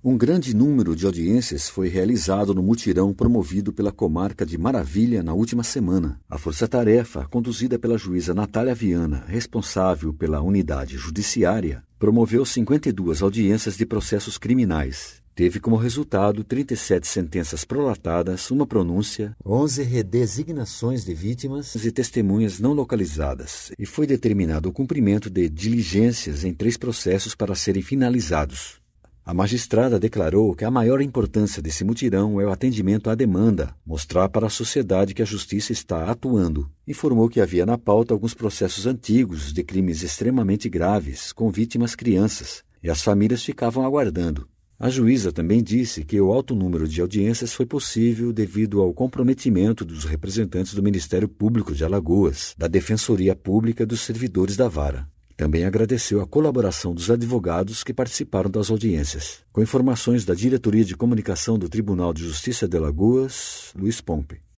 Um grande número de audiências foi realizado no mutirão promovido pela comarca de Maravilha na última semana. A força-tarefa, conduzida pela juíza Natália Viana, responsável pela unidade judiciária, promoveu 52 audiências de processos criminais. Teve como resultado 37 sentenças prolatadas, uma pronúncia, 11 redesignações de vítimas e testemunhas não localizadas, e foi determinado o cumprimento de diligências em 3 processos para serem finalizados. A magistrada declarou que a maior importância desse mutirão é o atendimento à demanda, mostrar para a sociedade que a justiça está atuando. Informou que havia na pauta alguns processos antigos de crimes extremamente graves, com vítimas crianças, e as famílias ficavam aguardando. A juíza também disse que o alto número de audiências foi possível devido ao comprometimento dos representantes do Ministério Público de Alagoas, da Defensoria Pública e dos servidores da Vara. Também agradeceu a colaboração dos advogados que participaram das audiências. Com informações da Diretoria de Comunicação do Tribunal de Justiça de Alagoas, Luiz Pompe.